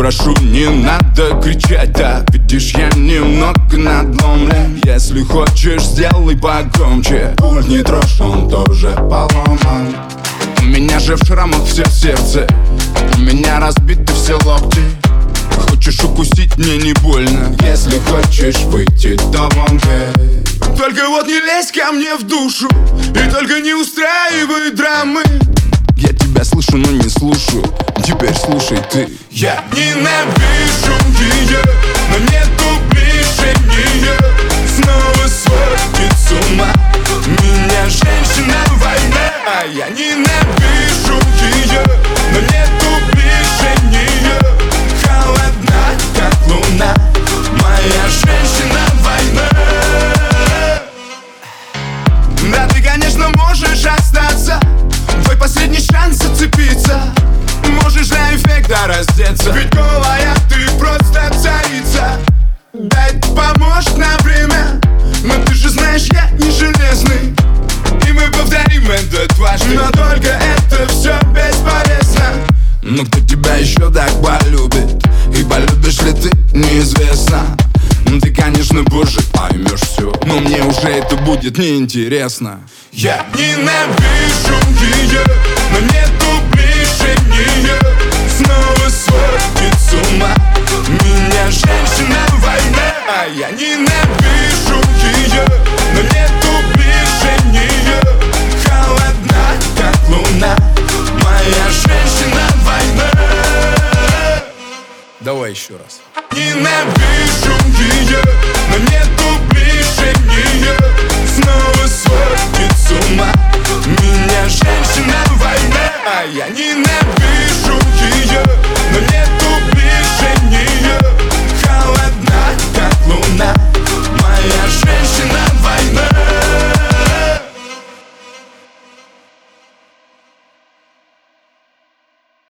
прошу, не надо кричать так. Видишь, я немного надломлен. Если хочешь, сделай погромче. Пульт не трожь, он тоже поломан. У меня же в шрамах все сердце, у меня разбиты все локти. Хочешь укусить, мне не больно. Если хочешь выйти, то вон ты. Только вот не лезь ко мне в душу и только не устраивай драмы. Я тебя слышу, но не слушаю. Теперь слушай ты. Я ненавижу ее, но нету ближе нее. Снова сводит с ума меня женщина война. А я ненавижу ее, но нету ближе нее. Холодна, как луна, моя женщина война. Да, ты, конечно, можешь остаться. Твой последний шанс зацепиться. Можешь для эффекта раздеться, ведь голая ты просто царица. Да, это поможет на время, но ты же знаешь, я не железный. И мы повторим это дважды, но только это все бесполезно. Но кто тебя еще так полюбит? И полюбишь ли ты, неизвестно. Ты, конечно, позже поймешь все, но мне уже это будет неинтересно. Я ненавижу ее, но нету ближе нее. Снова сводит с ума меня женщина война. А я ненавижу ее, но нету ближе нее. Холодна, как луна, моя женщина война. Давай еще раз. Ненавижу ее, но нету ближе нее. Снова сводит с ума меня женщина война. А я ненавижу